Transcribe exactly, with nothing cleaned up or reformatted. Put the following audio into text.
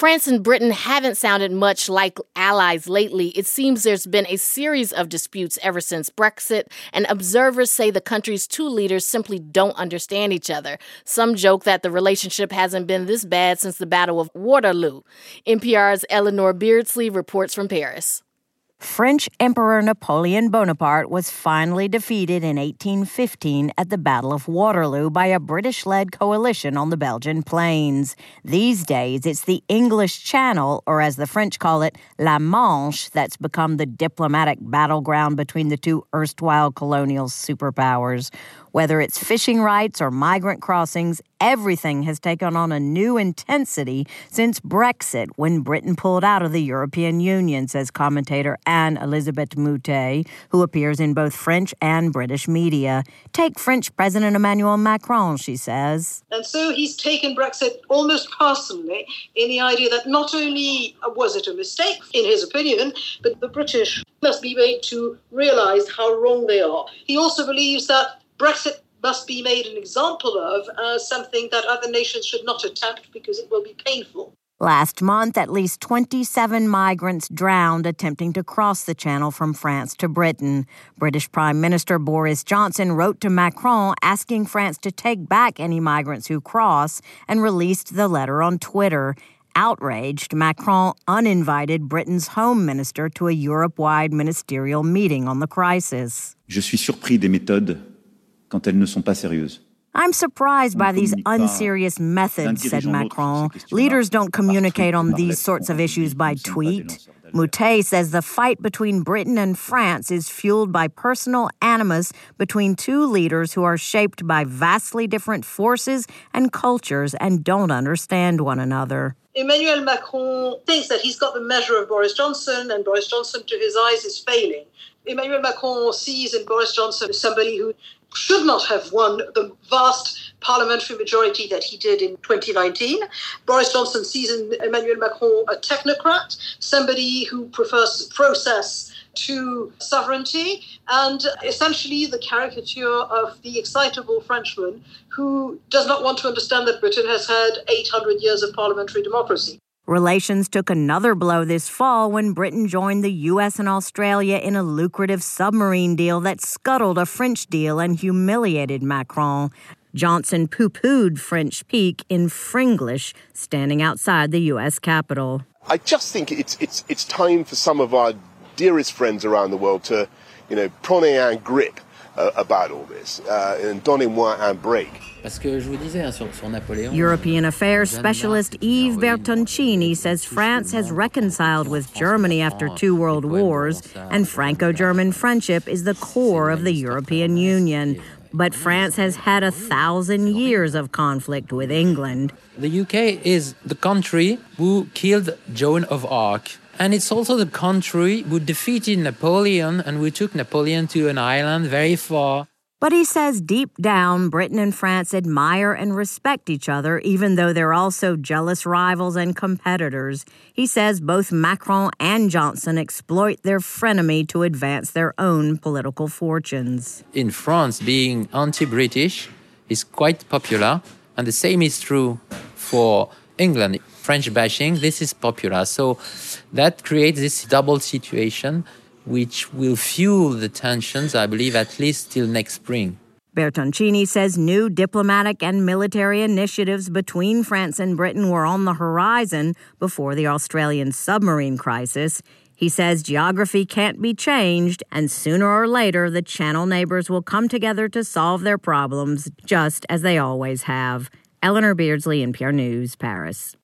France and Britain haven't sounded much like allies lately. It seems there's been a series of disputes ever since Brexit, and observers say the country's two leaders simply don't understand each other. Some joke that the relationship hasn't been this bad since the Battle of Waterloo. N P R's Eleanor Beardsley reports from Paris. French Emperor Napoleon Bonaparte was finally defeated in eighteen fifteen at the Battle of Waterloo by a British-led coalition on the Belgian plains. These days, it's the English Channel, or as the French call it, La Manche, that's become the diplomatic battleground between the two erstwhile colonial superpowers. Whether it's fishing rights or migrant crossings, everything has taken on a new intensity since Brexit, when Britain pulled out of the European Union, says commentator Anne-Elisabeth Moutet, who appears in both French and British media. Take French President Emmanuel Macron, she says. And so he's taken Brexit almost personally in the idea that not only was it a mistake, in his opinion, but the British must be made to realise how wrong they are. He also believes that Brexit must be made an example of as something that other nations should not attempt because it will be painful. Last month, at least twenty-seven migrants drowned attempting to cross the Channel from France to Britain. British Prime Minister Boris Johnson wrote to Macron asking France to take back any migrants who cross and released the letter on Twitter. Outraged, Macron uninvited Britain's Home Minister to a Europe-wide ministerial meeting on the crisis. Je suis surpris des méthodes quand elles ne sont pas sérieuses. I'm surprised by these unserious methods, said Macron. Leaders don't communicate on these sorts of issues by tweet. Moutet says the fight between Britain and France is fueled by personal animus between two leaders who are shaped by vastly different forces and cultures and don't understand one another. Emmanuel Macron thinks that he's got the measure of Boris Johnson, and Boris Johnson, to his eyes, is failing. Emmanuel Macron sees in Boris Johnson somebody who should not have won the vast parliamentary majority that he did in twenty nineteen. Boris Johnson sees in Emmanuel Macron a technocrat, somebody who prefers process to sovereignty, and essentially the caricature of the excitable Frenchman who does not want to understand that Britain has had eight hundred years of parliamentary democracy. Relations took another blow this fall when Britain joined the U S and Australia in a lucrative submarine deal that scuttled a French deal and humiliated Macron. Johnson poo-pooed French pique in Fringlish, standing outside the U S Capitol. I just think it's it's it's time for some of our dearest friends around the world to, you know, prenez un grip uh, about all this, uh, and donnez-moi un break. European affairs specialist Yves Bertoncini says France has reconciled with Germany after two world wars, and Franco-German friendship is the core of the European Union. But France has had a thousand years of conflict with England. The U K is the country who killed Joan of Arc. And it's also the country who defeated Napoleon and who took Napoleon to an island very far. But he says deep down, Britain and France admire and respect each other, even though they're also jealous rivals and competitors. He says both Macron and Johnson exploit their frenemy to advance their own political fortunes. In France, being anti-British is quite popular, and the same is true for England. French bashing, this is popular. So that creates this double situation, which will fuel the tensions, I believe, at least till next spring. Bertoncini says new diplomatic and military initiatives between France and Britain were on the horizon before the Australian submarine crisis. He says geography can't be changed, and sooner or later the Channel neighbors will come together to solve their problems, just as they always have. Eleanor Beardsley, N P R News, Paris.